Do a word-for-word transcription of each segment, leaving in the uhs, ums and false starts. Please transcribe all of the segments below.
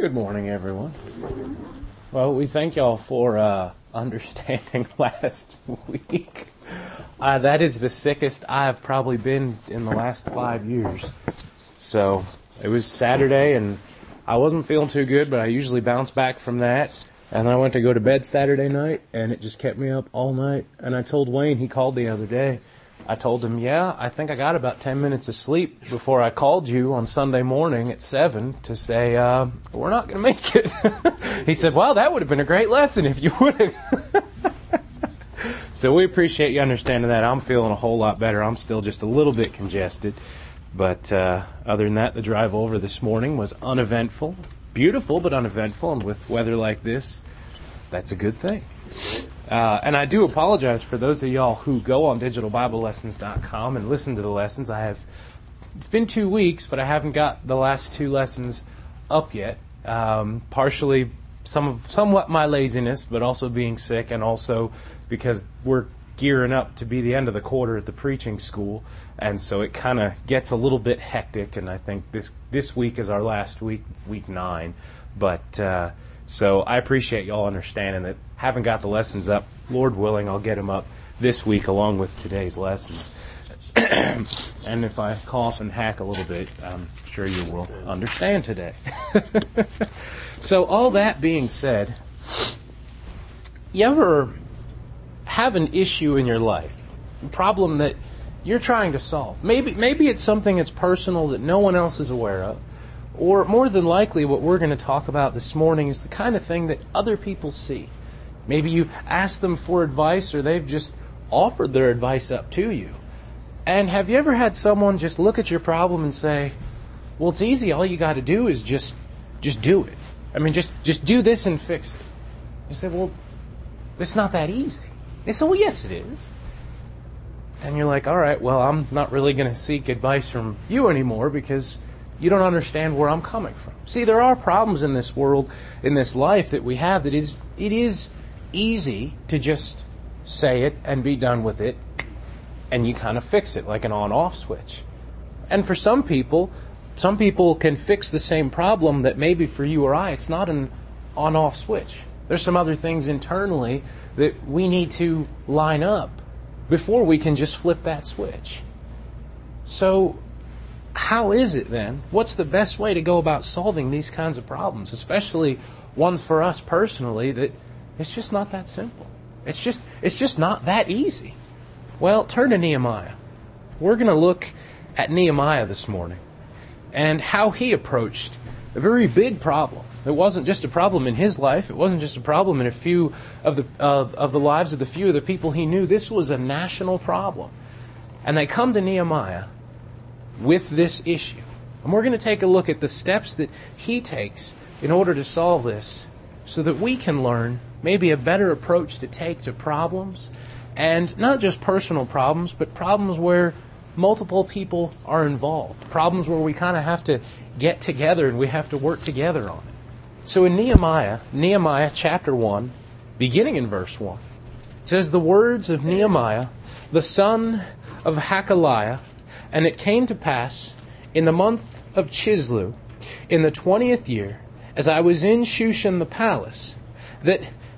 Good morning, everyone. Well, we thank y'all for uh, understanding last week. Uh, that is the sickest I've probably been in the last five years. So it was Saturday, and I wasn't feeling too good, but I usually bounce back from that. And then I went to go to bed Saturday night, and it just kept me up all night. And I told Wayne, he called the other day. I told him, yeah, I think I got about ten minutes of sleep before I called you on Sunday morning at seven to say, uh, we're not going to make it. He said, well, that would have been a great lesson if you would have. So we appreciate you understanding that. I'm feeling a whole lot better. I'm still just a little bit congested. But uh, other than that, the drive over this morning was uneventful. Beautiful, but uneventful. And with weather like this, that's a good thing. Uh, and I do apologize for those of y'all who go on digital bible lessons dot com and listen to the lessons. I have, it's been two weeks, but I haven't got the last two lessons up yet. Um, partially some of, somewhat my laziness, but also being sick, and also because we're gearing up to be the end of the quarter at the preaching school. And so it kind of gets a little bit hectic, and I think this, this week is our last week, week nine. But, uh, so I appreciate y'all understanding that. Haven't got the lessons up. Lord willing, I'll get them up this week along with today's lessons. And if I cough and hack a little bit, I'm sure you will understand today. So all that being said, you ever have an issue in your life, a problem that you're trying to solve? Maybe, maybe it's something that's personal that no one else is aware of. Or more than likely, what we're going to talk about this morning is the kind of thing that other people see. Maybe you've asked them for advice, or they've just offered their advice up to you. And have you ever had someone just look at your problem and say, well, it's easy. All you got to do is just just do it. I mean, just, just do this and fix it. You say, well, it's not that easy. They say, well, yes, it is. And you're like, all right, well, I'm not really going to seek advice from you anymore because you don't understand where I'm coming from. See, there are problems in this world, in this life that we have that is, it is easy to just say it and be done with it, and you kind of fix it like an on-off switch. And for some people, some people can fix the same problem that maybe for you or I, it's not an on-off switch. There's some other things internally that we need to line up before we can just flip that switch. So how is it then? What's the best way to go about solving these kinds of problems, especially ones for us personally that it's just not that simple. It's just it's just not that easy. Well, turn to Nehemiah. We're going to look at Nehemiah this morning and how he approached a very big problem. It wasn't just a problem in his life. It wasn't just a problem in a few of the uh, of the lives of the few of the people he knew. This was a national problem. And they come to Nehemiah with this issue. And we're going to take a look at the steps that he takes in order to solve this so that we can learn maybe a better approach to take to problems, and not just personal problems, but problems where multiple people are involved, problems where we kind of have to get together and we have to work together on it. So in Nehemiah, Nehemiah chapter one, beginning in verse one, it says, the words of Nehemiah, the son of Hakaliah, and it came to pass in the month of Chislew, in the twentieth year, as I was in Shushan the palace, that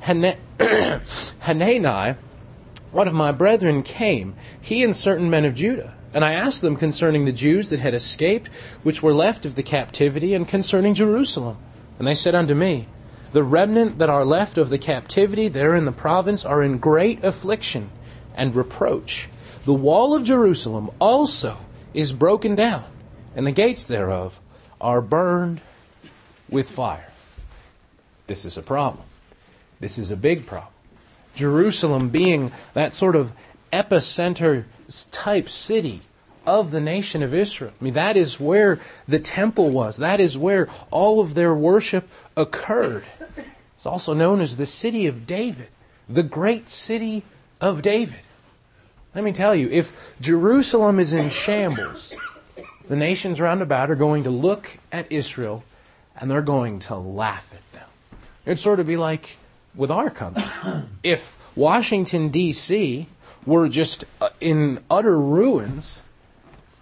Hanani, one of my brethren, came, he and certain men of Judah. And I asked them concerning the Jews that had escaped, which were left of the captivity, and concerning Jerusalem. And they said unto me, the remnant that are left of the captivity there in the province are in great affliction and reproach. The wall of Jerusalem also is broken down, and the gates thereof are burned with fire. This is a problem. This is a big problem. Jerusalem being that sort of epicenter type city of the nation of Israel. I mean, that is where the temple was. That is where all of their worship occurred. It's also known as the city of David, the great city of David. Let me tell you, if Jerusalem is in shambles, the nations round about are going to look at Israel and they're going to laugh at them. It'd sort of be like with our country. If Washington, D C were just in utter ruins,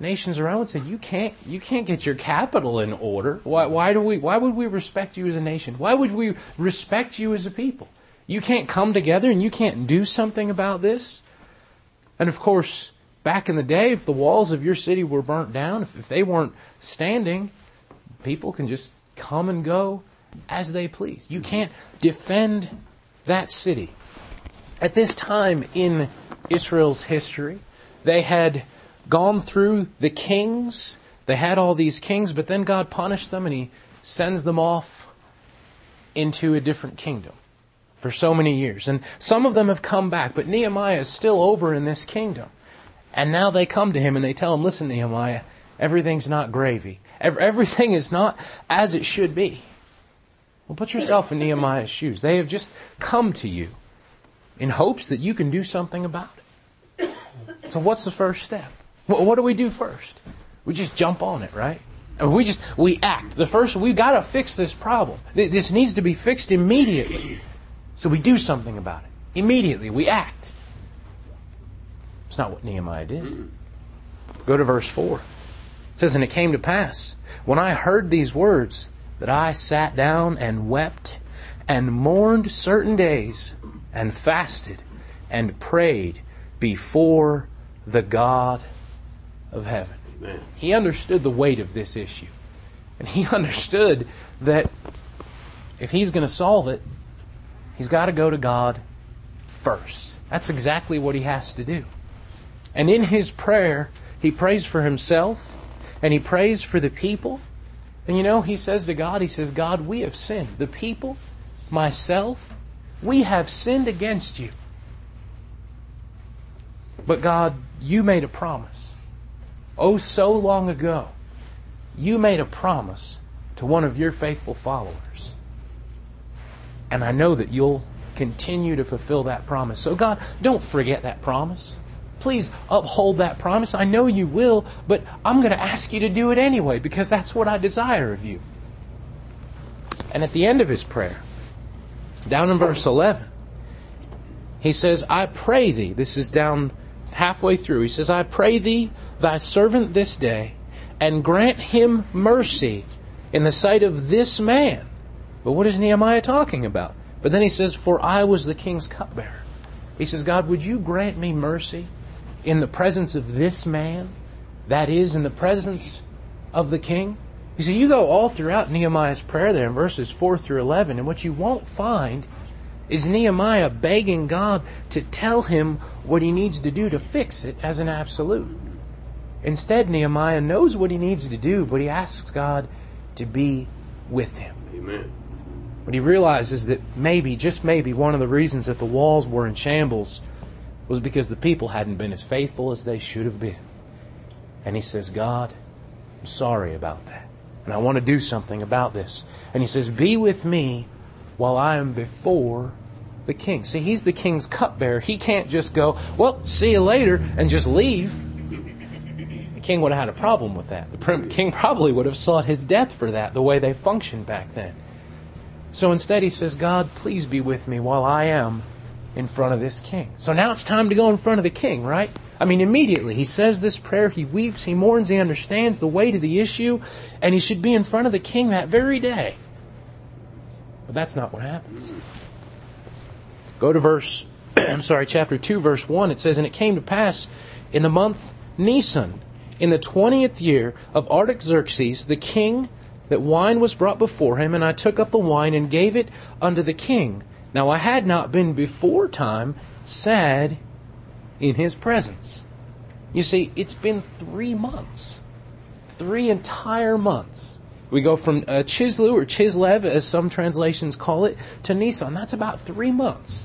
nations around would say, you can't, you can't get your capital in order. Why, why do we, why would we respect you as a nation? Why would we respect you as a people? You can't come together and you can't do something about this? And of course, back in the day, if the walls of your city were burnt down, if, if they weren't standing, people can just come and go as they please. You can't defend that city. At this time in Israel's history, they had gone through the kings. They had all these kings, but then God punished them and He sends them off into a different kingdom for so many years. And some of them have come back, but Nehemiah is still over in this kingdom. And now they come to him and they tell him, listen, Nehemiah, everything's not gravy. Everything is not as it should be. Well, put yourself in Nehemiah's shoes. They have just come to you in hopes that you can do something about it. So what's the first step? What do we do first? We just jump on it, right? I mean, we just, we act. The first, we've got to fix this problem. This needs to be fixed immediately. So we do something about it. Immediately, we act. It's not what Nehemiah did. Go to verse four. It says, and it came to pass, when I heard these words, that I sat down and wept and mourned certain days and fasted and prayed before the God of heaven. Amen. He understood the weight of this issue. And he understood that if he's going to solve it, he's got to go to God first. That's exactly what he has to do. And in his prayer, he prays for himself and he prays for the people. And you know, he says to God, he says, God, we have sinned. The people, myself, we have sinned against you. But God, you made a promise. Oh, so long ago, you made a promise to one of your faithful followers. And I know that you'll continue to fulfill that promise. So God, don't forget that promise. Please uphold that promise. I know you will, but I'm going to ask you to do it anyway because that's what I desire of you. And at the end of his prayer, down in verse eleven, he says, I pray thee, this is down halfway through, he says, I pray thee, thy servant this day, and grant him mercy in the sight of this man. But what is Nehemiah talking about? But then he says, for I was the king's cupbearer. He says, God, would you grant me mercy in the presence of this man? That is, in the presence of the king? You see, you go all throughout Nehemiah's prayer there in verses four through eleven, and what you won't find is Nehemiah begging God to tell him what he needs to do to fix it as an absolute. Instead, Nehemiah knows what he needs to do, but he asks God to be with him. Amen. But he realizes that maybe, just maybe, one of the reasons that the walls were in shambles was because the people hadn't been as faithful as they should have been. And he says, God, I'm sorry about that. And I want to do something about this. And he says, be with me while I am before the king. See, he's the king's cupbearer. He can't just go, well, see you later, and just leave. The king would have had a problem with that. The king probably would have sought his death for that, the way they functioned back then. So instead he says, God, please be with me while I am in front of this king. So now it's time to go in front of the king, right? I mean, immediately he says this prayer, he weeps, he mourns, he understands the weight of the issue, and he should be in front of the king that very day. But that's not what happens. Go to verse, I'm sorry, chapter two, verse one. It says, and it came to pass in the month Nisan, in the twentieth year of Artaxerxes, the king, that wine was brought before him, and I took up the wine and gave it unto the king. Now I had not been before time sad in his presence. You see, it's been three months. Three entire months. We go from uh, Chislev, or Chislev, as some translations call it, to Nisan. That's about three months.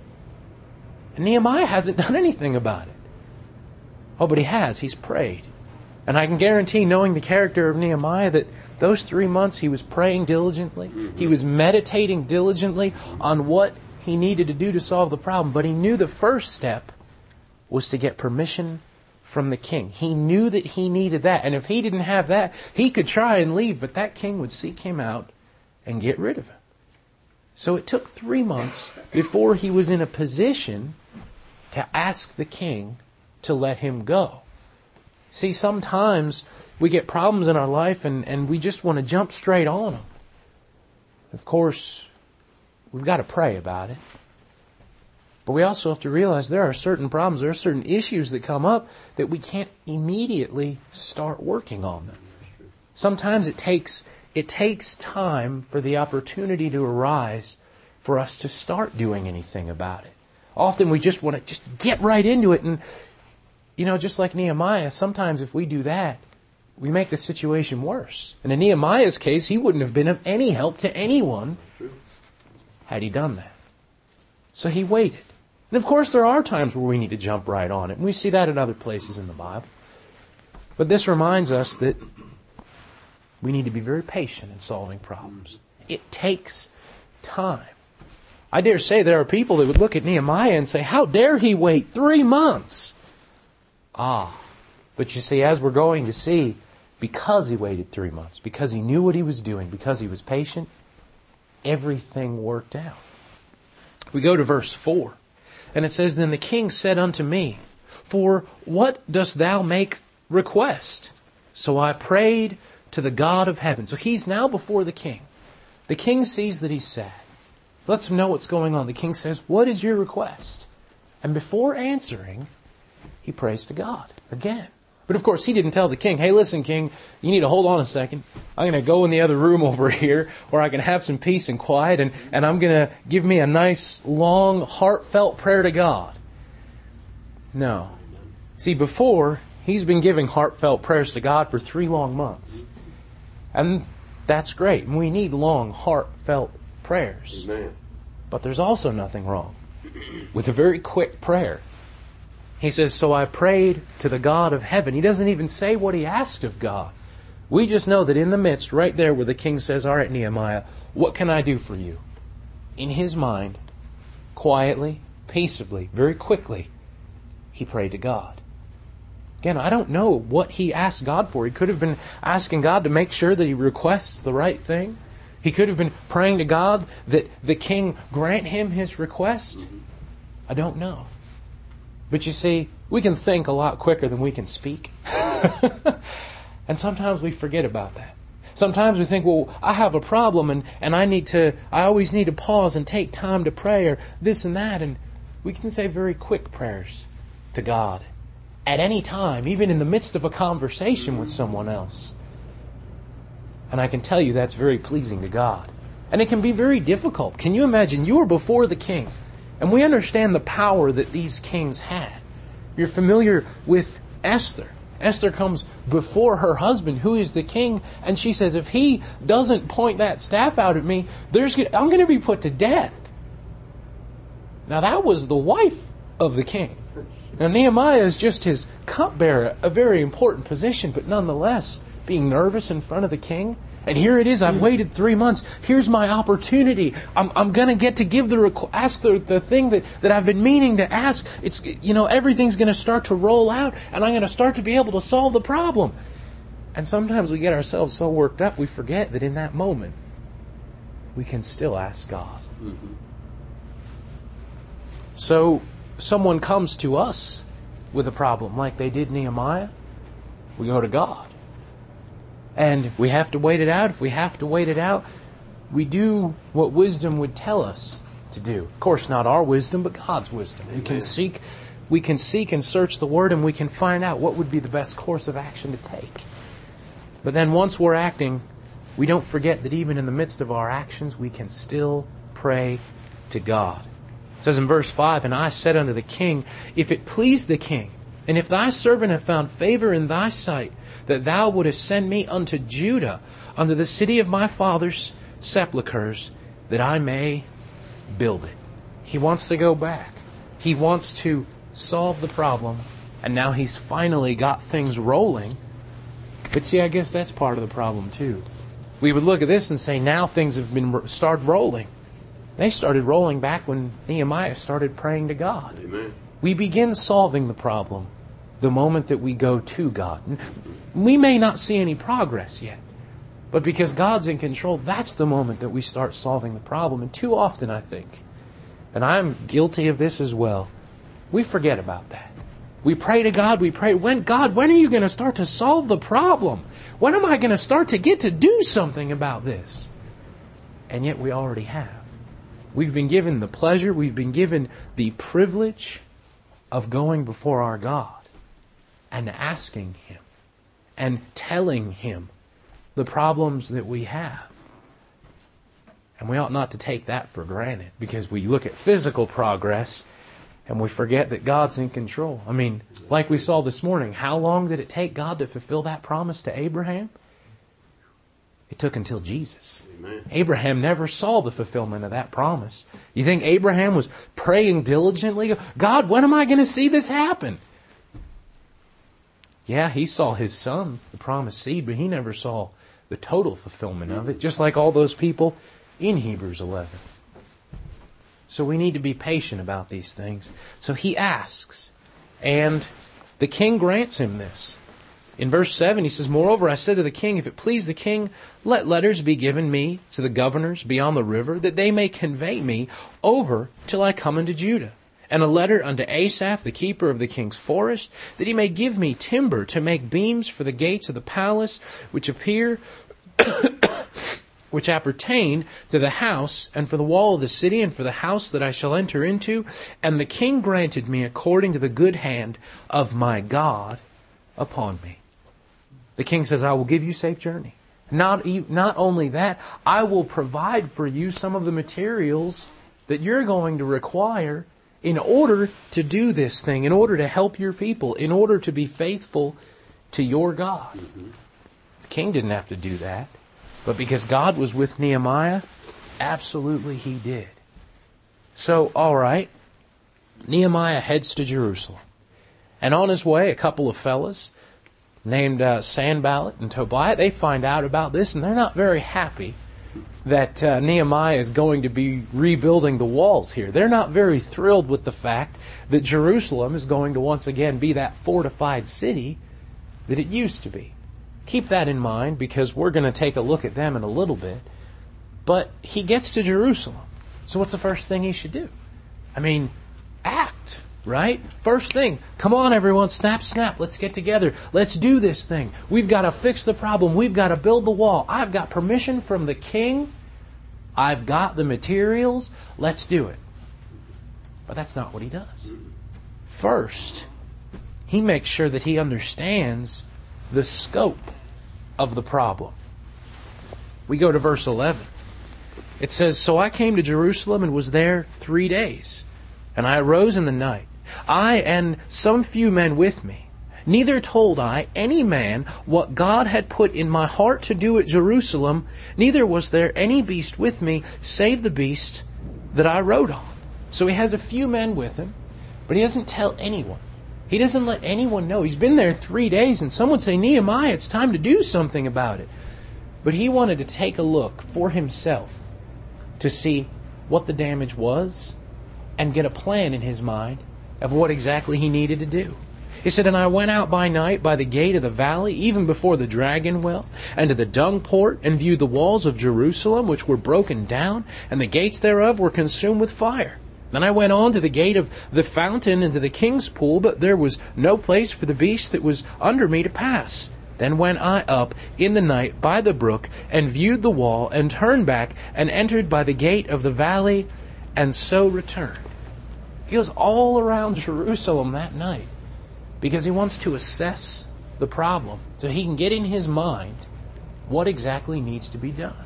And Nehemiah hasn't done anything about it. Oh, but he has. He's prayed. And I can guarantee, knowing the character of Nehemiah, that those three months he was praying diligently. He was meditating diligently on what he needed to do to solve the problem. But he knew the first step was to get permission from the king. He knew that he needed that. And if he didn't have that, he could try and leave, but that king would seek him out and get rid of him. So it took three months before he was in a position to ask the king to let him go. See, sometimes we get problems in our life and, and we just want to jump straight on them. Of course, we've got to pray about it. But we also have to realize there are certain problems, there are certain issues that come up that we can't immediately start working on them. Sometimes it takes it takes time for the opportunity to arise for us to start doing anything about it. Often we just want to just get right into it, and you know, just like Nehemiah, sometimes if we do that, we make the situation worse. And in Nehemiah's case, he wouldn't have been of any help to anyone had he done that. So he waited. And of course there are times where we need to jump right on it. And we see that in other places in the Bible. But this reminds us that we need to be very patient in solving problems. It takes time. I dare say there are people that would look at Nehemiah and say, how dare he wait three months? Ah, but you see, as we're going to see, because he waited three months, because he knew what he was doing, because he was patient, everything worked out. We go to verse four, and it says, Then the king said unto me, For what dost thou make request? So I prayed to the God of heaven. So he's now before the king. The king sees that he's sad. Lets him know what's going on. The king says, What is your request? And before answering, he prays to God again. But of course, he didn't tell the king, hey, listen, king, you need to hold on a second. I'm going to go in the other room over here where I can have some peace and quiet, and, and I'm going to give me a nice, long, heartfelt prayer to God. No. See, before, he's been giving heartfelt prayers to God for three long months. And that's great. We need long, heartfelt prayers. Amen. But there's also nothing wrong with a very quick prayer. He says, so I prayed to the God of heaven. He doesn't even say what he asked of God. We just know that in the midst, right there where the king says, all right, Nehemiah, what can I do for you? In his mind, quietly, peaceably, very quickly, he prayed to God. Again, I don't know what he asked God for. He could have been asking God to make sure that he requests the right thing. He could have been praying to God that the king grant him his request. I don't know. But you see, we can think a lot quicker than we can speak. And sometimes we forget about that. Sometimes we think, well, I have a problem and, and I need to, I always need to pause and take time to pray or this and that. And we can say very quick prayers to God at any time, even in the midst of a conversation with someone else. And I can tell you that's very pleasing to God. And it can be very difficult. Can you imagine? You are before the king. And we understand the power that these kings had. You're familiar with Esther. Esther comes before her husband, who is the king, and she says, if he doesn't point that staff out at me, there's I'm going to be put to death. Now that was the wife of the king. Now Nehemiah is just his cupbearer, a very important position, but nonetheless, being nervous in front of the king. And here it is, I've waited three months. Here's my opportunity. I'm, I'm going to get to give the requ- ask the, the thing that, that I've been meaning to ask. It's, you know, everything's going to start to roll out, and I'm going to start to be able to solve the problem. And sometimes we get ourselves so worked up, we forget that in that moment, we can still ask God. Mm-hmm. So, someone comes to us with a problem, like they did Nehemiah, we go to God. And we have to wait it out. If we have to wait it out, we do what wisdom would tell us to do. Of course, not our wisdom, but God's wisdom. We can seek, we can seek and search the Word, and we can find out what would be the best course of action to take. But then once we're acting, we don't forget that even in the midst of our actions, we can still pray to God. It says in verse five, And I said unto the king, If it please the king, and if thy servant have found favor in thy sight, that thou wouldest send me unto Judah, unto the city of my father's sepulchres, that I may build it. He wants to go back. He wants to solve the problem, and now he's finally got things rolling. But see, I guess that's part of the problem too. We would look at this and say, now things have been started rolling. They started rolling back when Nehemiah started praying to God. Amen. We begin solving the problem the moment that we go to God. We may not see any progress yet, but because God's in control, that's the moment that we start solving the problem. And too often, I think, and I'm guilty of this as well, we forget about that. We pray to God, we pray, when God, when are you going to start to solve the problem? When am I going to start to get to do something about this? And yet we already have. We've been given the pleasure, we've been given the privilege of going before our God and asking Him and telling Him the problems that we have. And we ought not to take that for granted, because we look at physical progress and we forget that God's in control. I mean, like we saw this morning, how long did it take God to fulfill that promise to Abraham? It took until Jesus. Amen. Abraham never saw the fulfillment of that promise. You think Abraham was praying diligently? God, when am I going to see this happen? Yeah, he saw his son, the promised seed, but he never saw the total fulfillment of it, just like all those people in Hebrews eleven. So we need to be patient about these things. So he asks, and the king grants him this. In verse seven, he says, Moreover, I said to the king, if it please the king, let letters be given me to the governors beyond the river, that they may convey me over till I come into Judah. And a letter unto Asaph, the keeper of the king's forest, that he may give me timber to make beams for the gates of the palace, which appear... which appertain to the house, and for the wall of the city, and for the house that I shall enter into. And the king granted me according to the good hand of my God upon me. The king says, I will give you safe journey. Not, not only that, I will provide for you some of the materials that you're going to require in order to do this thing, in order to help your people, in order to be faithful to your God. Mm-hmm. The king didn't have to do that. But because God was with Nehemiah, absolutely he did. So, all right, Nehemiah heads to Jerusalem. And on his way, a couple of fellas named uh, Sanballat and Tobiah, they find out about this, and they're not very happy that uh, Nehemiah is going to be rebuilding the walls here. They're not very thrilled with the fact that Jerusalem is going to once again be that fortified city that it used to be. Keep that in mind, because we're going to take a look at them in a little bit. But he gets to Jerusalem. So what's the first thing he should do? I mean, act, right? First thing, come on everyone, snap, snap, let's get together. Let's do this thing. We've got to fix the problem. We've got to build the wall. I've got permission from the king. I've got the materials. Let's do it. But that's not what he does. First, he makes sure that he understands the scope of the problem. We go to verse eleven. It says, So I came to Jerusalem and was there three days. And I arose in the night, I and some few men with me. Neither told I any man what God had put in my heart to do at Jerusalem, neither was there any beast with me, save the beast that I rode on. So he has a few men with him, but he doesn't tell anyone. He doesn't let anyone know. He's been there three days, and some would say, Nehemiah, it's time to do something about it. But he wanted to take a look for himself to see what the damage was and get a plan in his mind of what exactly he needed to do. He said, And I went out by night by the gate of the valley, even before the dragon well, and to the dung port, and viewed the walls of Jerusalem, which were broken down, and the gates thereof were consumed with fire. Then I went on to the gate of the fountain and to the king's pool, but there was no place for the beast that was under me to pass. Then went I up in the night by the brook, and viewed the wall, and turned back, and entered by the gate of the valley, and so returned. He goes all around Jerusalem that night, because he wants to assess the problem, so he can get in his mind what exactly needs to be done.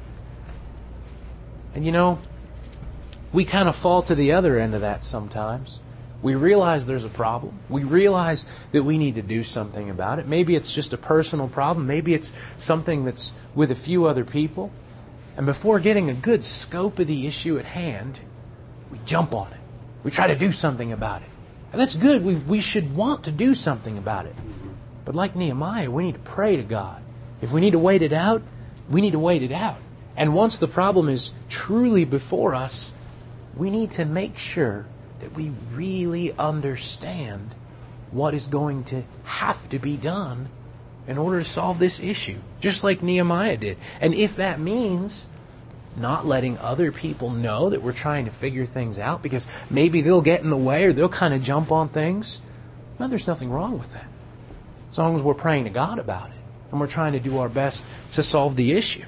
And you know, we kind of fall to the other end of that sometimes. We realize there's a problem. We realize that we need to do something about it. Maybe it's just a personal problem. Maybe it's something that's with a few other people. And before getting a good scope of the issue at hand, we jump on it. We try to do something about it. And that's good. We, we should want to do something about it. But like Nehemiah, we need to pray to God. If we need to wait it out, we need to wait it out. And once the problem is truly before us, we need to make sure that we really understand what is going to have to be done in order to solve this issue, just like Nehemiah did. And if that means not letting other people know that we're trying to figure things out, because maybe they'll get in the way or they'll kind of jump on things, No, there's nothing wrong with that. As long as we're praying to God about it and we're trying to do our best to solve the issue.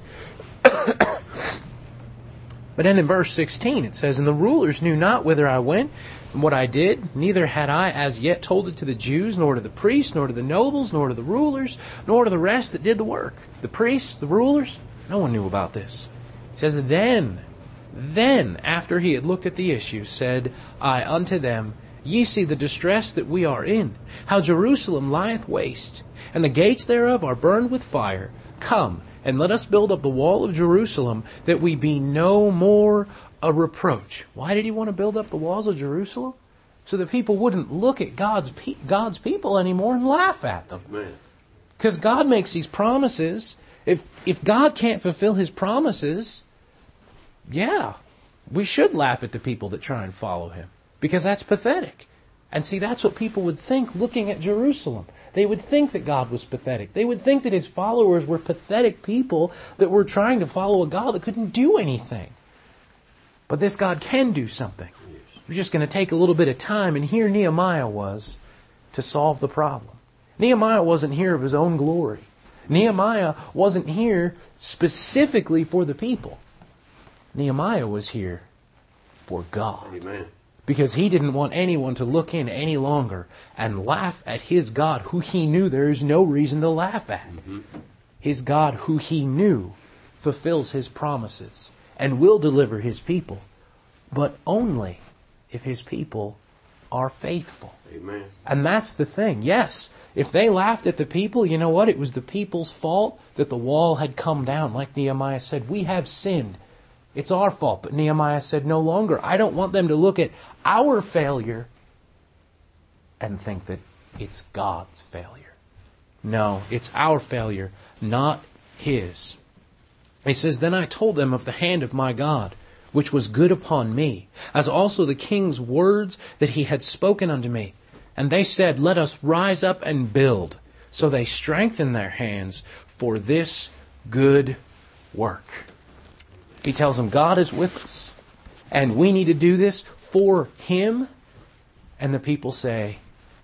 But then in verse sixteen it says, "And the rulers knew not whither I went and what I did, neither had I as yet told it to the Jews, nor to the priests, nor to the nobles, nor to the rulers, nor to the rest that did the work." The priests, the rulers, no one knew about this. It says, "Then, then, after he had looked at the issue, said I unto them, Ye see the distress that we are in, how Jerusalem lieth waste, and the gates thereof are burned with fire. Come, and let us build up the wall of Jerusalem, that we be no more a reproach." Why did he want to build up the walls of Jerusalem? So that people wouldn't look at God's pe- God's people anymore and laugh at them. Because God makes these promises. If if God can't fulfill His promises, yeah, we should laugh at the people that try and follow Him. Because that's pathetic. And see, that's what people would think looking at Jerusalem. They would think that God was pathetic. They would think that His followers were pathetic people that were trying to follow a God that couldn't do anything. But this God can do something. We're just going to take a little bit of time, and here Nehemiah was to solve the problem. Nehemiah wasn't here of his own glory. Nehemiah wasn't here specifically for the people. Nehemiah was here for God. Amen. Because he didn't want anyone to look in any longer and laugh at his God, who he knew there is no reason to laugh at. Mm-hmm. His God, who he knew, fulfills His promises and will deliver His people, but only if His people are faithful. Amen. And that's the thing. Yes, if they laughed at the people, you know what? It was the people's fault that the wall had come down. Like Nehemiah said, we have sinned. It's our fault. But Nehemiah said, no longer. I don't want them to look at our failure and think that it's God's failure. No, it's our failure, not His. He says, "Then I told them of the hand of my God, which was good upon me, as also the king's words that he had spoken unto me. And they said, Let us rise up and build. So they strengthened their hands for this good work." He tells them God is with us, and we need to do this for Him. And the people say,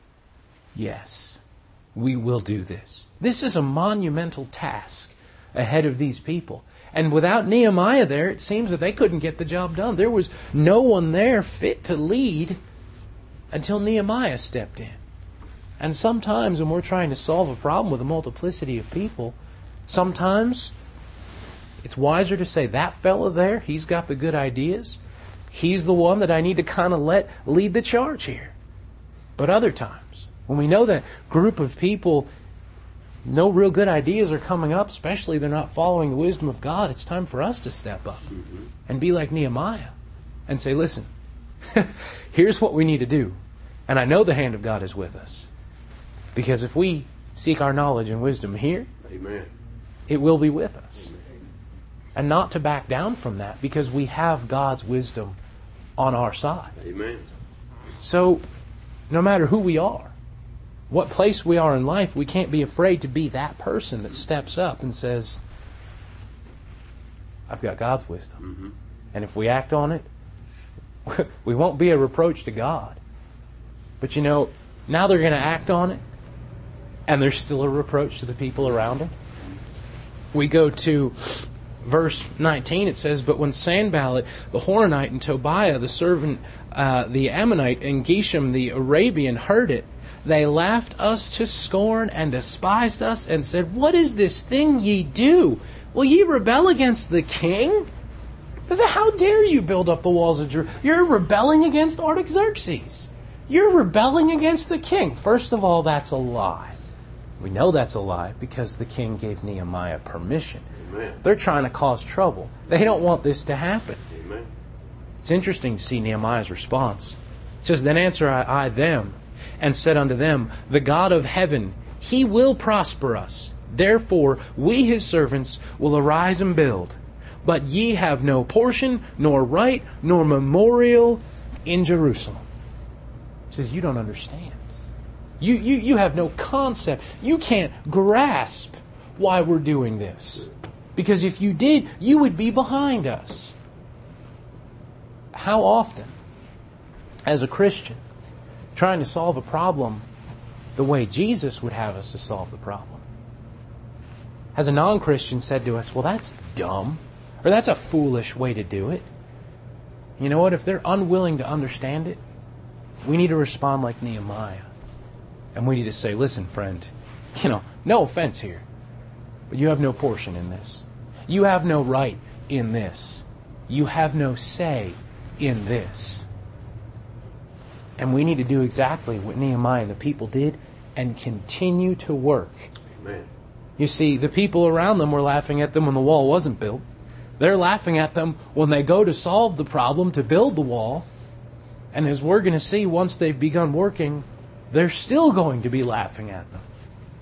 yes, we will do this. This is a monumental task ahead of these people. And without Nehemiah there, it seems that they couldn't get the job done. There was no one there fit to lead until Nehemiah stepped in. And sometimes when we're trying to solve a problem with a multiplicity of people, sometimes it's wiser to say, that fella there, he's got the good ideas. He's the one that I need to kind of let lead the charge here. But other times, when we know that group of people, no real good ideas are coming up, especially they're not following the wisdom of God, it's time for us to step up mm-hmm. and be like Nehemiah and say, listen, here's what we need to do. And I know the hand of God is with us. Because if we seek our knowledge and wisdom here, Amen. It will be with us. Amen. And not to back down from that, because we have God's wisdom on our side. Amen. So, no matter who we are, what place we are in life, we can't be afraid to be that person that steps up and says, I've got God's wisdom. Mm-hmm. And if we act on it, we won't be a reproach to God. But you know, now they're going to act on it, and there's still a reproach to the people around them. We go to verse nineteen, it says, "But when Sanballat the Horonite and Tobiah the servant, uh, the Ammonite, and Geshem the Arabian heard it, they laughed us to scorn and despised us and said, What is this thing ye do? Will ye rebel against the king? I said, how dare you build up the walls of Jerusalem? You're rebelling against Artaxerxes. You're rebelling against the king." First of all, that's a lie. We know that's a lie because the king gave Nehemiah permission. Amen. They're trying to cause trouble. They don't want this to happen. Amen. It's interesting to see Nehemiah's response. It says, "Then answer I, I them, and said unto them, The God of heaven, He will prosper us. Therefore we His servants will arise and build. But ye have no portion, nor right, nor memorial in Jerusalem." He says, you don't understand. You, you, you have no concept. You can't grasp why we're doing this. Because if you did, you would be behind us. How often, as a Christian, trying to solve a problem the way Jesus would have us to solve the problem. Has a non-Christian said to us, well, that's dumb, or that's a foolish way to do it? You know what? If they're unwilling to understand it, we need to respond like Nehemiah. And we need to say, listen, friend, you know, no offense here, but you have no portion in this. You have no right in this. You have no say in this. And we need to do exactly what Nehemiah and the people did and continue to work. Amen. You see, the people around them were laughing at them when the wall wasn't built. They're laughing at them when they go to solve the problem, to build the wall. And as we're going to see, once they've begun working, they're still going to be laughing at them.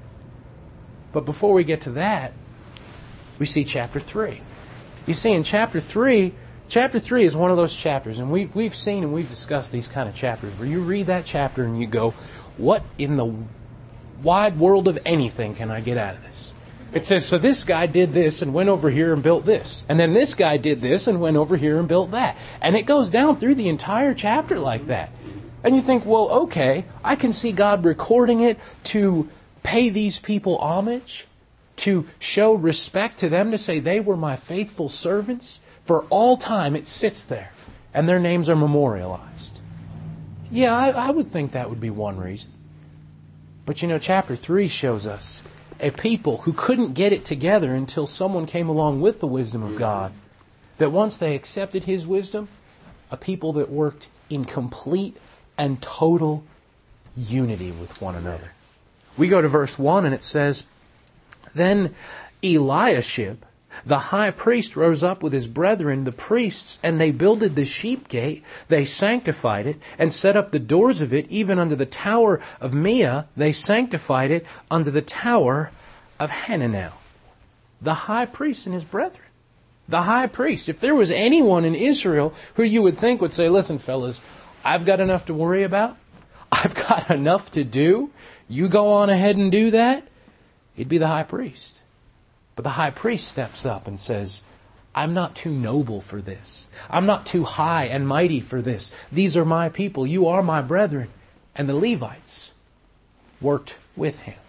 But before we get to that, we see chapter three. You see, in chapter three, chapter three is one of those chapters, and we've, we've seen and we've discussed these kind of chapters, where you read that chapter and you go, what in the wide world of anything can I get out of this? It says, so this guy did this and went over here and built this. And then this guy did this and went over here and built that. And it goes down through the entire chapter like that. And you think, well, okay, I can see God recording it to pay these people homage, to show respect to them, to say they were my faithful servants. For all time it sits there, and their names are memorialized. Yeah, I, I would think that would be one reason. But you know, chapter three shows us a people who couldn't get it together until someone came along with the wisdom of God. That once they accepted His wisdom, a people that worked in complete and total unity with one another. We go to verse one and it says, then Eliashib, the high priest, rose up with his brethren, the priests, and they builded the sheep gate. They sanctified it, and set up the doors of it, even unto the tower of Meah. They sanctified it unto the tower of Hananel. The high priest and his brethren. The high priest. If there was anyone in Israel who you would think would say, listen, fellas, I've got enough to worry about. I've got enough to do. You go on ahead and do that. It'd be the high priest. But the high priest steps up and says, I'm not too noble for this. I'm not too high and mighty for this. These are my people. You are my brethren. And the Levites worked with him.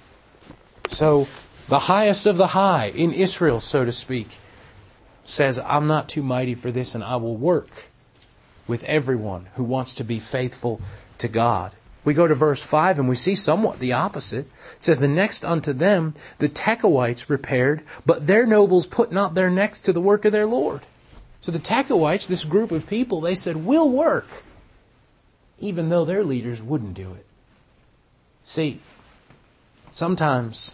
So the highest of the high in Israel, so to speak, says, I'm not too mighty for this, and I will work with everyone who wants to be faithful to God. We go to verse five and we see somewhat the opposite. It says, and next unto them the Tekoites repaired, but their nobles put not their necks to the work of their Lord. So the Tekoites, this group of people, they said, we'll work, even though their leaders wouldn't do it. See, sometimes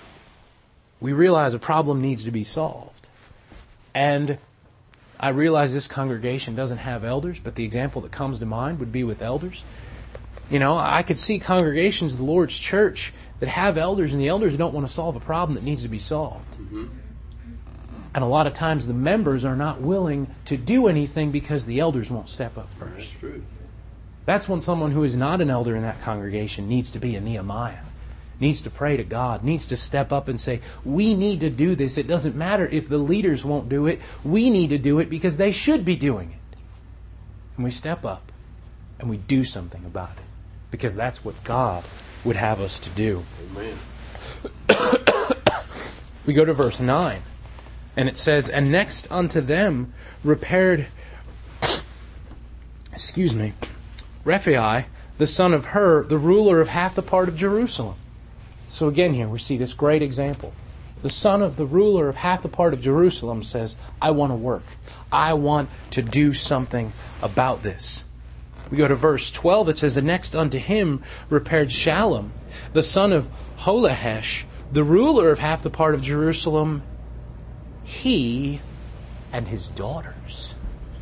we realize a problem needs to be solved. And I realize this congregation doesn't have elders, but the example that comes to mind would be with elders. You know, I could see congregations of the Lord's church that have elders, and the elders don't want to solve a problem that needs to be solved. Mm-hmm. And a lot of times the members are not willing to do anything because the elders won't step up first. That's true. That's when someone who is not an elder in that congregation needs to be a Nehemiah, needs to pray to God, needs to step up and say, we need to do this. It doesn't matter if the leaders won't do it. We need to do it because they should be doing it. And we step up and we do something about it. Because that's what God would have us to do. Amen. We go to verse nine. And it says, and next unto them repaired, excuse me, Rephai, the son of Hur, the ruler of half the part of Jerusalem. So again here we see this great example. The son of the ruler of half the part of Jerusalem says, I want to work. I want to do something about this. We go to verse twelve. It says, and next unto him repaired Shallum, the son of Holahesh, the ruler of half the part of Jerusalem, he and his daughters.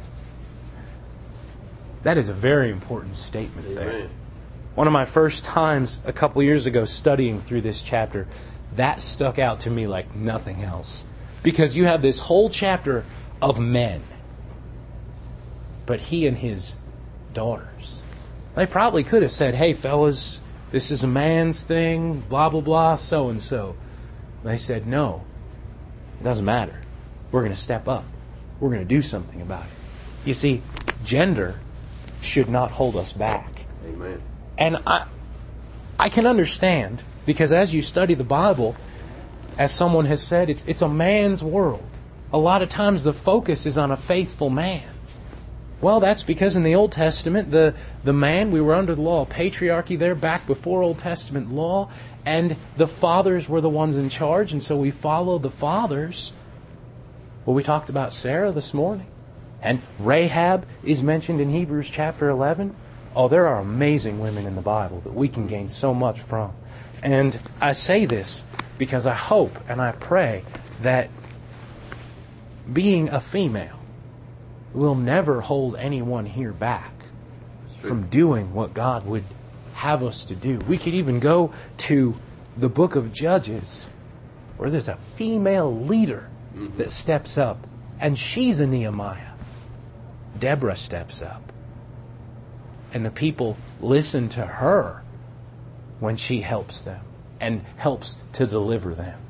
That is a very important statement. Amen. There. One of my first times a couple years ago studying through this chapter, that stuck out to me like nothing else. Because you have this whole chapter of men, but he and his daughters. They probably could have said, hey fellas, this is a man's thing, blah blah blah, so and so. They said, no, it doesn't matter. We're going to step up. We're going to do something about it. You see, gender should not hold us back. Amen. And I, I can understand, because as you study the Bible, as someone has said, it's, it's a man's world. A lot of times the focus is on a faithful man. Well, that's because in the Old Testament, the, the man, we were under the law of patriarchy there back before Old Testament law, and the fathers were the ones in charge, and so we follow the fathers. Well, we talked about Sarah this morning, and Rahab is mentioned in Hebrews chapter eleven. Oh, there are amazing women in the Bible that we can gain so much from. And I say this because I hope and I pray that being a female will never hold anyone here back from doing what God would have us to do. We could even go to the book of Judges, where there's a female leader that steps up, and she's a Nehemiah. Deborah steps up, and the people listen to her when she helps them and helps to deliver them.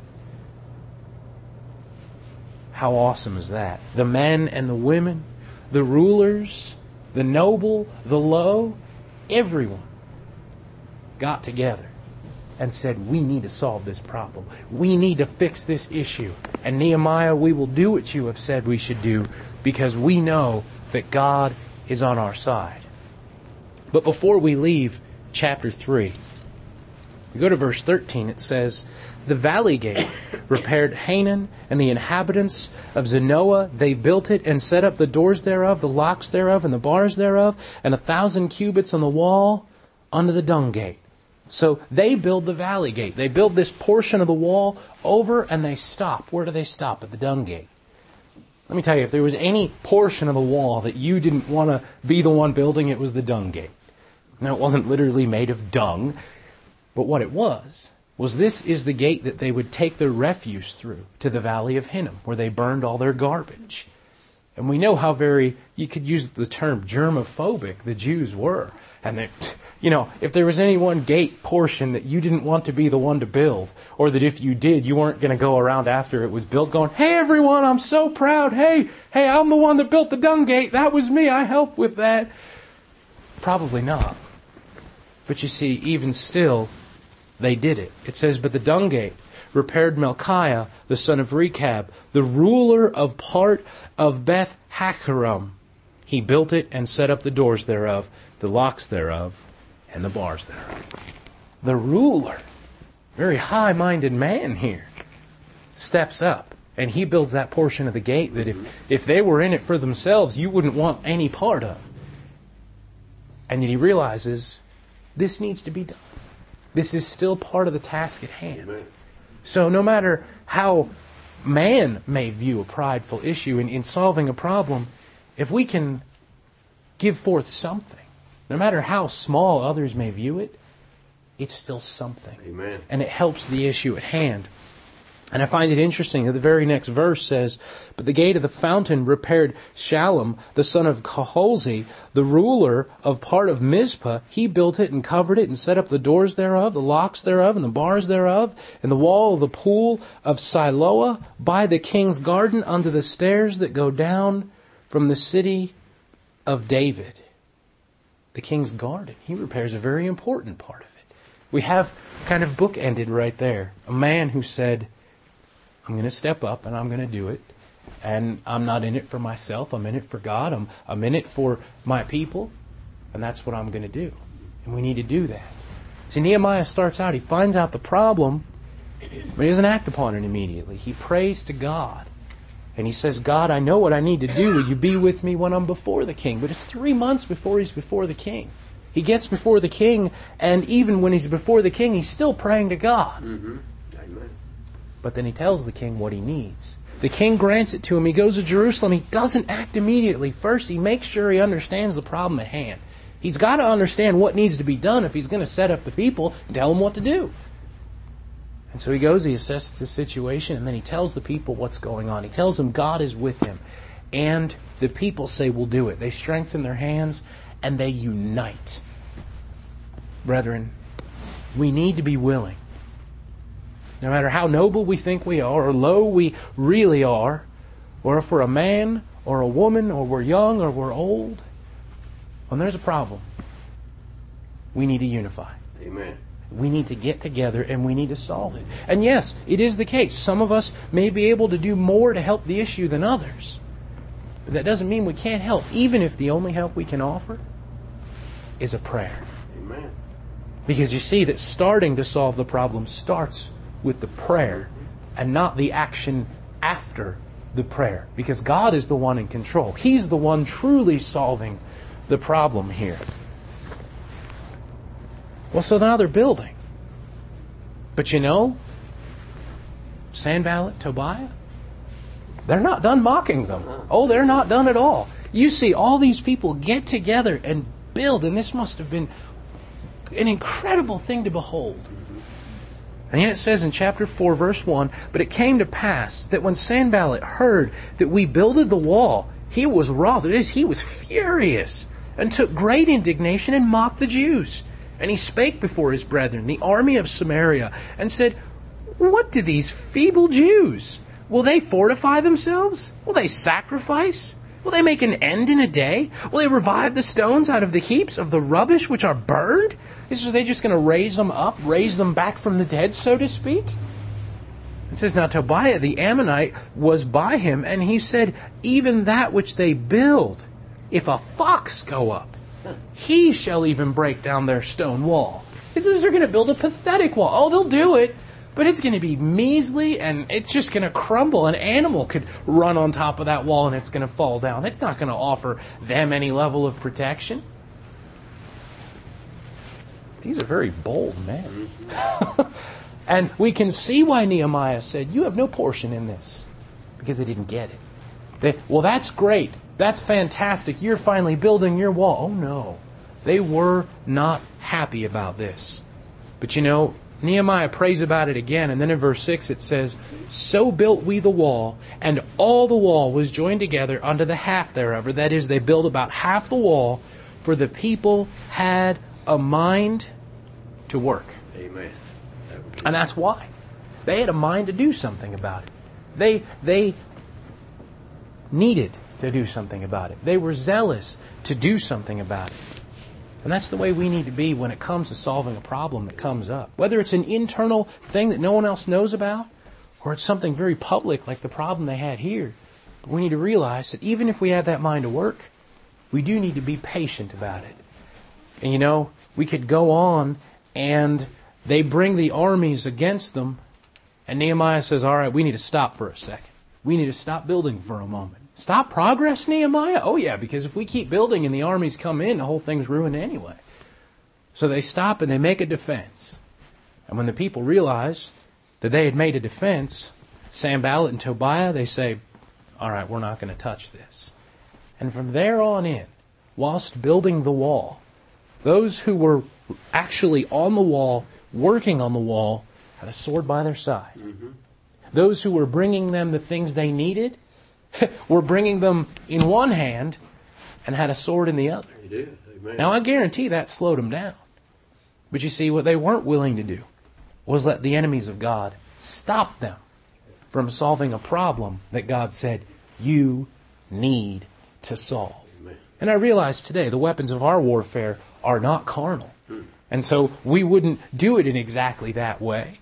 How awesome is that? The men and the women, the rulers, the noble, the low, everyone got together and said, we need to solve this problem. We need to fix this issue. And Nehemiah, we will do what you have said we should do because we know that God is on our side. But before we leave chapter three, we go to verse thirteen. It says, the valley gate repaired Hanan and the inhabitants of Zanoah. They built it and set up the doors thereof, the locks thereof, and the bars thereof, and a thousand cubits on the wall under the dung gate. So they build the valley gate. They build this portion of the wall over and they stop. Where do they stop? At the dung gate. Let me tell you, if there was any portion of the wall that you didn't want to be the one building, it was the dung gate. Now, it wasn't literally made of dung, but what it was, was this is the gate that they would take their refuse through to the Valley of Hinnom, where they burned all their garbage. And we know how very, you could use the term germophobic the Jews were. And that, you know, if there was any one gate portion that you didn't want to be the one to build, or that if you did, you weren't going to go around after it was built going, hey everyone, I'm so proud. Hey, hey, I'm the one that built the dung gate. That was me. I helped with that. Probably not. But you see, even still, they did it. It says, but the dung gate repaired Melchiah, the son of Rechab, the ruler of part of Beth Hakerem. He built it and set up the doors thereof, the locks thereof, and the bars thereof. The ruler, very high-minded man here, steps up, and he builds that portion of the gate that if, if they were in it for themselves, you wouldn't want any part of. And yet he realizes this needs to be done. This is still part of the task at hand. Amen. So no matter how man may view a prideful issue in, in solving a problem, if we can give forth something, no matter how small others may view it, it's still something. Amen. And it helps the issue at hand. And I find it interesting that the very next verse says, but the gate of the fountain repaired Shallum, the son of Koholzi, the ruler of part of Mizpah. He built it and covered it and set up the doors thereof, the locks thereof, and the bars thereof, and the wall of the pool of Siloah by the king's garden unto the stairs that go down from the city of David. The king's garden. He repairs a very important part of it. We have kind of bookended right there. A man who said, I'm going to step up and I'm going to do it. And I'm not in it for myself. I'm in it for God. I'm, I'm in it for my people. And that's what I'm going to do. And we need to do that. See, Nehemiah starts out, he finds out the problem, but he doesn't act upon it immediately. He prays to God. And he says, God, I know what I need to do. Will you be with me when I'm before the king? But it's three months before he's before the king. He gets before the king, and even when he's before the king, he's still praying to God. Mm-hmm. Amen. But then he tells the king what he needs. The king grants it to him. He goes to Jerusalem. He doesn't act immediately. First, he makes sure he understands the problem at hand. He's got to understand what needs to be done if he's going to set up the people and tell them what to do. And so he goes, he assesses the situation, and then he tells the people what's going on. He tells them God is with him. And the people say, we'll do it. They strengthen their hands, and they unite. Brethren, we need to be willing. No matter how noble we think we are, or low we really are, or if we're a man, or a woman, or we're young, or we're old, when there's a problem, we need to unify. Amen. We need to get together and we need to solve it. And yes, it is the case. Some of us may be able to do more to help the issue than others. But that doesn't mean we can't help, even if the only help we can offer is a prayer. Amen. Because you see that starting to solve the problem starts with the prayer and not the action after the prayer. Because God is the one in control. He's the one truly solving the problem here. Well, so now they're building. But you know, Sanballat, Tobiah, they're not done mocking them. Oh, they're not done at all. You see all these people get together and build, and this must have been an incredible thing to behold. And yet it says in chapter four, verse one, "But it came to pass that when Sanballat heard that we builded the wall, he was wroth." It is, he was furious, and took great indignation and mocked the Jews. And he spake before his brethren, the army of Samaria, and said, "What do these feeble Jews? Will they fortify themselves? Will they sacrifice? Will they make an end in a day? Will they revive the stones out of the heaps of the rubbish which are burned? Is, are they just going to raise them up, raise them back from the dead, so to speak?" It says, "Now Tobiah the Ammonite was by him, and he said, Even that which they build, if a fox go up, he shall even break down their stone wall." He says they're going to build a pathetic wall. Oh, they'll do it, but it's going to be measly and it's just going to crumble. An animal could run on top of that wall and it's going to fall down. It's not going to offer them any level of protection. These are very bold men. And we can see why Nehemiah said, "You have no portion in this," because they didn't get it. They, well, that's great. That's fantastic. You're finally building your wall. Oh, no. They were not happy about this. But you know, Nehemiah prays about it again. And then in verse six it says, "So built we the wall, and all the wall was joined together unto the half thereof." That is, they built about half the wall, for the people had a mind to work. Amen. And that's why. They had a mind to do something about it. They, they needed to do something about it. They were zealous to do something about it. And that's the way we need to be when it comes to solving a problem that comes up. Whether it's an internal thing that no one else knows about, or it's something very public like the problem they had here. But we need to realize that even if we have that mind to work, we do need to be patient about it. And you know, we could go on and they bring the armies against them, and Nehemiah says, "All right, we need to stop for a second. We need to stop building for a moment." Stop progress, Nehemiah? Oh yeah, because if we keep building and the armies come in, the whole thing's ruined anyway. So they stop and they make a defense. And when the people realize that they had made a defense, Sanballat and Tobiah, they say, "All right, we're not going to touch this." And from there on in, whilst building the wall, those who were actually on the wall, working on the wall, had a sword by their side. Mm-hmm. Those who were bringing them the things they needed were bringing them in one hand and had a sword in the other. He did. Amen. Now, I guarantee that slowed them down. But you see, what they weren't willing to do was let the enemies of God stop them from solving a problem that God said, you need to solve. Amen. And I realize today the weapons of our warfare are not carnal. Hmm. And so we wouldn't do it in exactly that way.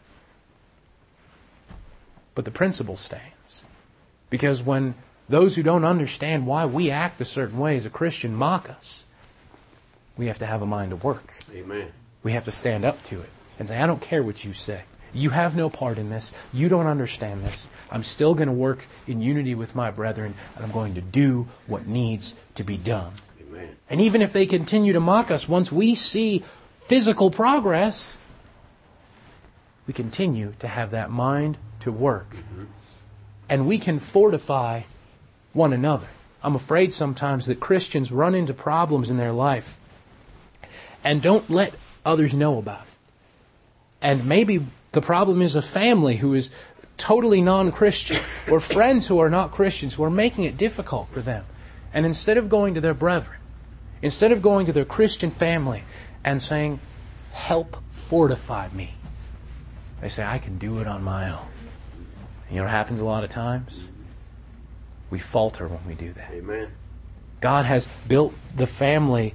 But the principle stands. Because when those who don't understand why we act a certain way as a Christian mock us, we have to have a mind to work. Amen. We have to stand up to it and say, I don't care what you say. You have no part in this. You don't understand this. I'm still going to work in unity with my brethren, and I'm going to do what needs to be done. Amen. And even if they continue to mock us, once we see physical progress, we continue to have that mind to work. Mm-hmm. And we can fortify one another. I'm afraid sometimes that Christians run into problems in their life and don't let others know about it. And maybe the problem is a family who is totally non-Christian, or friends who are not Christians who are making it difficult for them. And instead of going to their brethren, instead of going to their Christian family and saying, help fortify me, they say, I can do it on my own. You know what happens a lot of times? We falter when we do that. Amen. God has built the family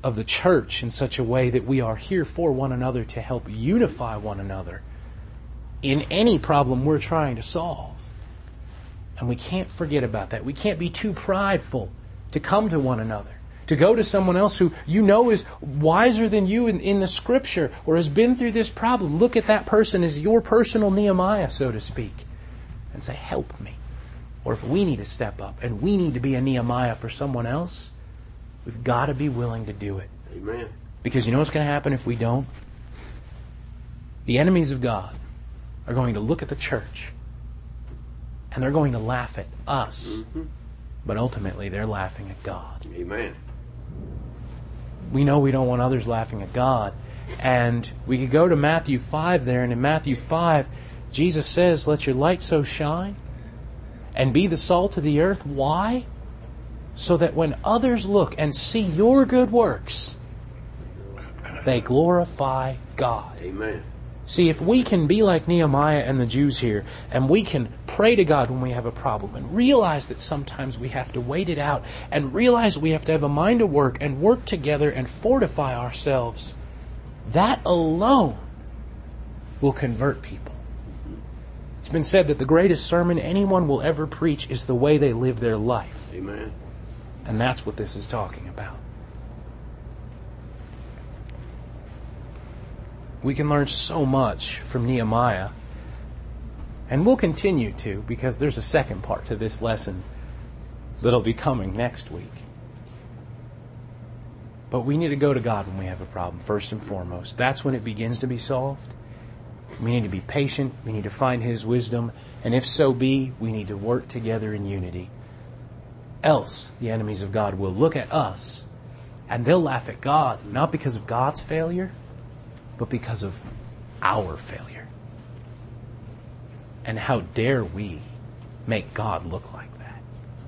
of the church in such a way that we are here for one another to help unify one another in any problem we're trying to solve. And we can't forget about that. We can't be too prideful to come to one another, to go to someone else who you know is wiser than you in, in the Scripture or has been through this problem. Look at that person as your personal Nehemiah, so to speak, and say, help me. Or if we need to step up and we need to be a Nehemiah for someone else, we've got to be willing to do it. Amen. Because you know what's going to happen if we don't? The enemies of God are going to look at the church and they're going to laugh at us. Mm-hmm. But ultimately, they're laughing at God. Amen. We know we don't want others laughing at God. And we could go to Matthew five there, and in Matthew five, Jesus says, let your light so shine and be the salt of the earth. Why? So that when others look and see your good works, they glorify God. Amen. See, if we can be like Nehemiah and the Jews here, and we can pray to God when we have a problem, and realize that sometimes we have to wait it out, and realize we have to have a mind to work, and work together and fortify ourselves, that alone will convert people. It's been said that the greatest sermon anyone will ever preach is the way they live their life. Amen. And that's what this is talking about. We can learn so much from Nehemiah. And we'll continue to, because there's a second part to this lesson that'll be coming next week. But we need to go to God when we have a problem, first and foremost. That's when it begins to be solved. We need to be patient. We need to find His wisdom. And if so be, we need to work together in unity. Else, the enemies of God will look at us and they'll laugh at God, not because of God's failure, but because of our failure. And how dare we make God look like that?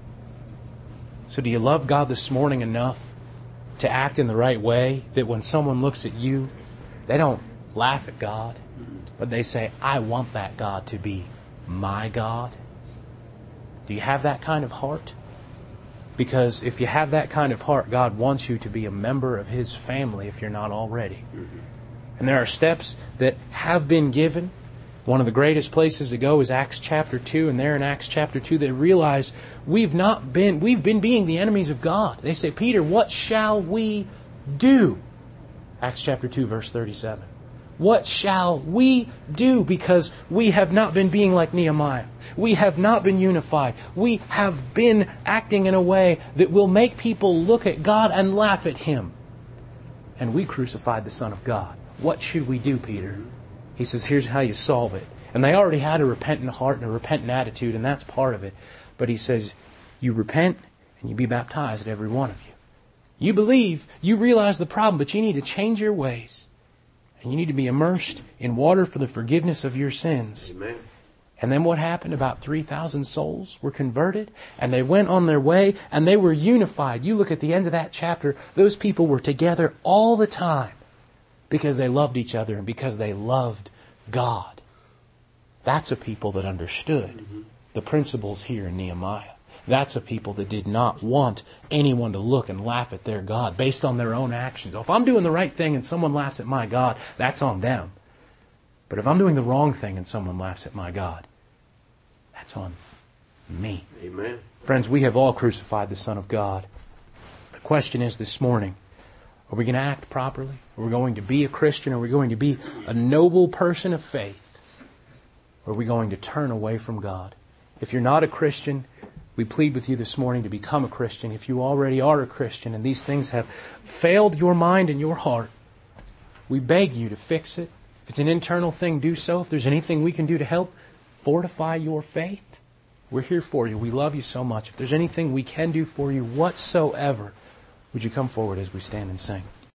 So do you love God this morning enough to act in the right way that when someone looks at you, they don't laugh at God, but they say, I want that God to be my God? Do you have that kind of heart? Because if you have that kind of heart, God wants you to be a member of His family if you're not already. Mm-hmm. And there are steps that have been given. One of the greatest places to go is Acts chapter two. And there in Acts chapter two, they realize we've not been, we've been being the enemies of God. They say, Peter, what shall we do? Acts chapter two, verse thirty-seven. What shall we do? Because we have not been being like Nehemiah. We have not been unified. We have been acting in a way that will make people look at God and laugh at Him. And we crucified the Son of God. What should we do, Peter? He says, here's how you solve it. And they already had a repentant heart and a repentant attitude, and that's part of it. But he says, you repent and you be baptized, every one of you. You believe, you realize the problem, but you need to change your ways. And you need to be immersed in water for the forgiveness of your sins. Amen. And then what happened? About three thousand souls were converted, and they went on their way, and they were unified. You look at the end of that chapter, those people were together all the time because they loved each other and because they loved God. That's a people that understood mm-hmm. the principles here in Nehemiah. That's a people that did not want anyone to look and laugh at their God based on their own actions. If I'm doing the right thing and someone laughs at my God, that's on them. But if I'm doing the wrong thing and someone laughs at my God, that's on me. Amen. Friends, we have all crucified the Son of God. The question is this morning, are we going to act properly? Are we going to be a Christian? Are we going to be a noble person of faith? Or are we going to turn away from God? If you're not a Christian, we plead with you this morning to become a Christian. If you already are a Christian and these things have failed your mind and your heart, we beg you to fix it. If it's an internal thing, do so. If there's anything we can do to help fortify your faith, we're here for you. We love you so much. If there's anything we can do for you whatsoever, would you come forward as we stand and sing?